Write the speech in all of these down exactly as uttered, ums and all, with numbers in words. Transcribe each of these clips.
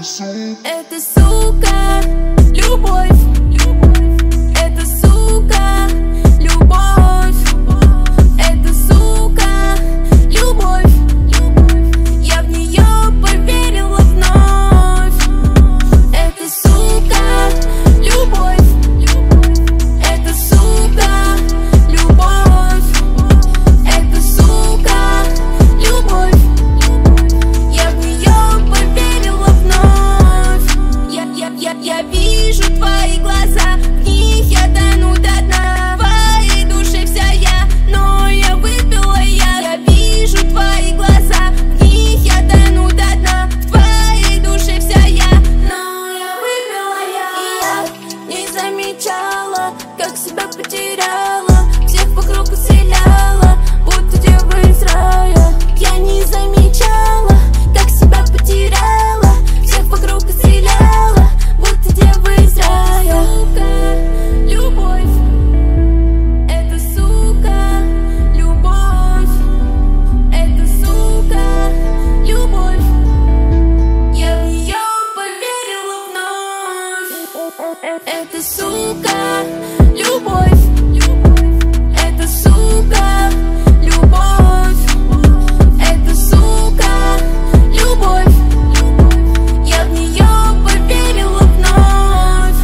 Это сука, любовь. Это сука, любовь. Это сука, любовь. Я в нее поверила вновь. Это сука, любовь. Это сука, любовь. Это сука, любовь. Я в нее поверила вновь. Я, я, я, я вижу твои глаза, в них я тону до дна. В твоей душе вся я, но я выпила я. Я вижу твои глаза, в них я тону до дна. В твоей душе вся я, но я выпила я. И я не замечала, как себя потеряла, всех вокруг исцеляла, будто дева из рая. Я не замечала, как себя потеряла, всех вокруг исцеляла, будто дева из рая. Сука, любовь. Это сука, любовь. Это сука, любовь. Я в нее поверила вновь. Это сука, любовь. Это сука, любовь. Это сука, любовь. Я в нее поверила вновь.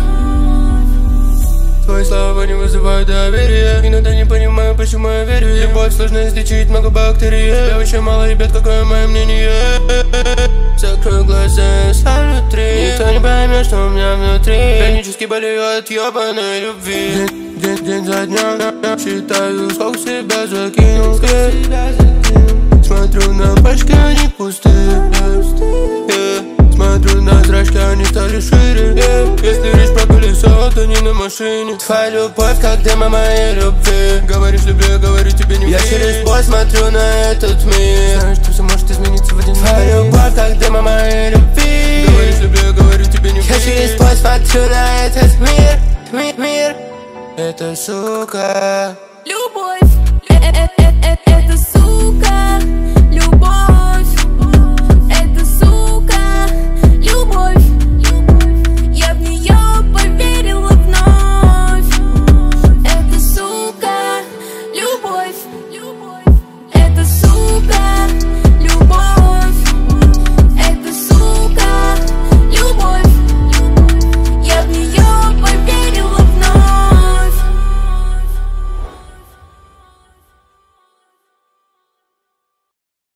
Твои слова не вызывают доверия. Иногда не понимаю, почему я верю. Любовь сложно излечить, много бактерий. Я очень мало, ребят, какое мое мнение. Закрою глаза, сам внутри. Никто не поймет, что у меня внутри. Хронически болею от ебаной любви. День, день, день за днем я считаю, сколько себя закинул. Смотрю на пачки, они пустые. Yeah. Смотрю на зрачки, они стали шире. Yeah. Если речь про колесо, то не на машине. Твоя любовь, как демо моей любви. Говоришь, люблю, говорю, тебе не верю. Я через боль смотрю на этот мир. Знаю, что все может измениться в один миг. Твоя любовь, как демо моей любви. Говоришь, люблю, говорю, тебе не верю. Я через боль смотрю на этот мир. Мир, мир. Это сука, любовь.